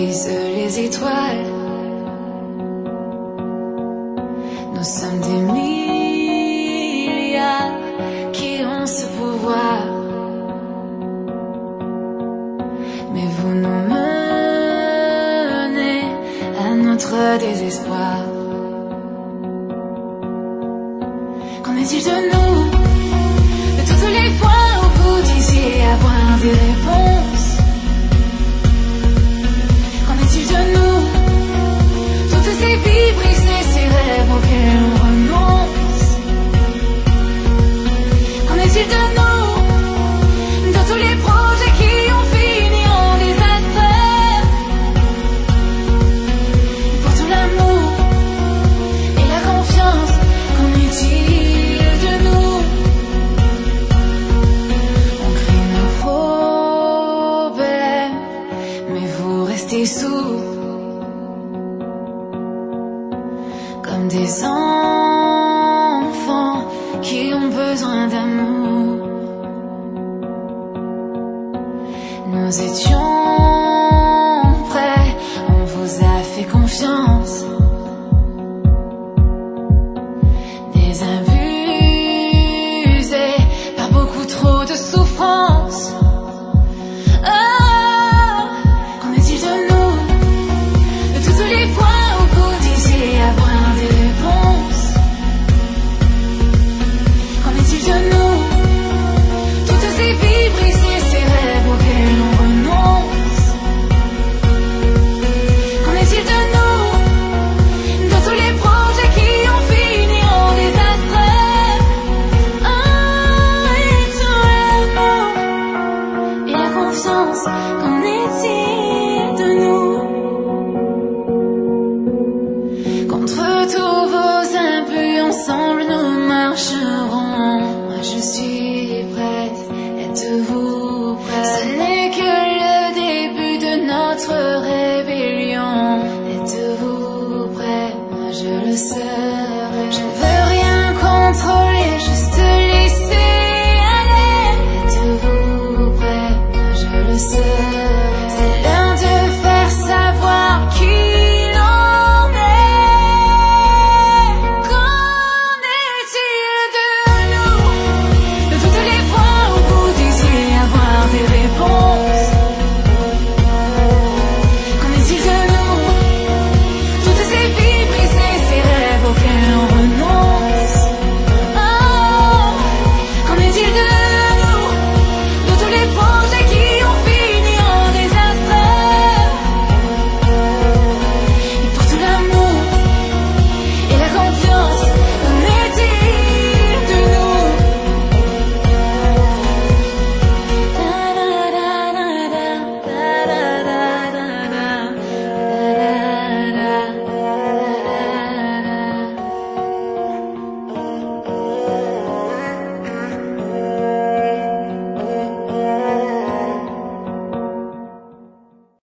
brise les étoiles. Nous sommes des milliards qui ont ce pouvoir. Mais vous nous menez à notre désespoir. Qu'en est-il de nous, de toutes les fois où vous disiez avoir des réponses? Qu'en est-il de nous, toutes ces vies brisées, ces rêves auxquels on renonce? Qu'en est-il de nous, de tous les projets qui ont fini en désastre? Et pour tout l'amour et la confiance, qu'en est-il de nous? On crie nos problèmes, mais vous restez sourds, comme des enfants qui ont besoin d'amour. Nous étions